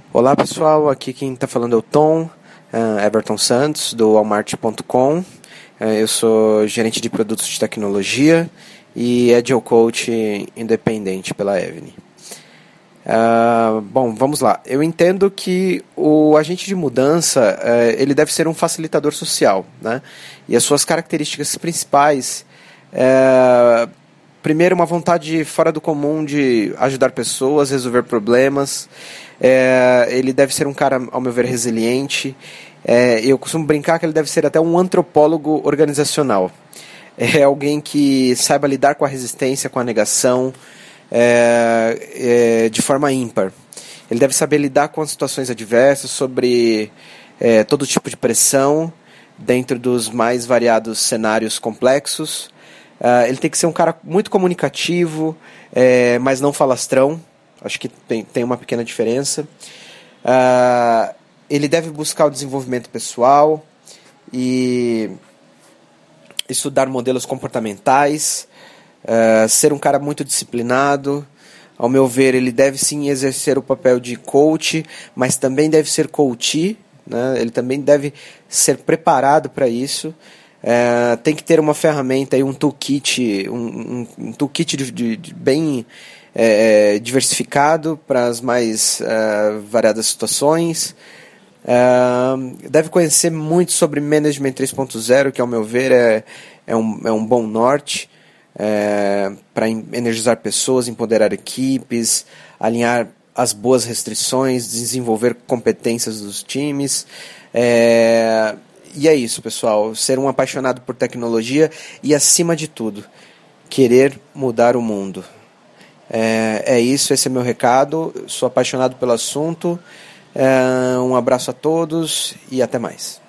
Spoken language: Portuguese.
Olá pessoal, aqui quem está falando é o Tom, Everton Santos, do Walmart.com. Eu sou gerente de produtos de tecnologia e Agile Coach independente pela Evny. Bom, vamos lá. Eu entendo que o agente de mudança ele deve ser um facilitador social, né? E as suas características principais primeiro, uma vontade fora do comum de ajudar pessoas, resolver problemas. Ele deve ser um cara, ao meu ver, resiliente. Eu costumo brincar que ele deve ser até um antropólogo organizacional. É alguém que saiba lidar com a resistência, com a negação, de forma ímpar. Ele deve saber lidar com as situações adversas, sobre todo tipo de pressão, dentro dos mais variados cenários complexos. Ele tem que ser um cara muito comunicativo, mas não falastrão. Acho que tem uma pequena diferença. Ele deve buscar o desenvolvimento pessoal e estudar modelos comportamentais, ser um cara muito disciplinado. Ao meu ver, ele deve sim exercer o papel de coach, mas também deve ser coachee, né? Ele também deve ser preparado para isso. Tem que ter uma ferramenta, um toolkit, um toolkit bem diversificado para as mais variadas situações. Deve conhecer muito sobre Management 3.0, que ao meu ver é um bom norte para energizar pessoas, empoderar equipes, alinhar as boas restrições, desenvolver competências dos times. E é isso, pessoal. Ser um apaixonado por tecnologia e, acima de tudo, querer mudar o mundo. É isso, esse é meu recado. Sou apaixonado pelo assunto. Um abraço a todos e até mais.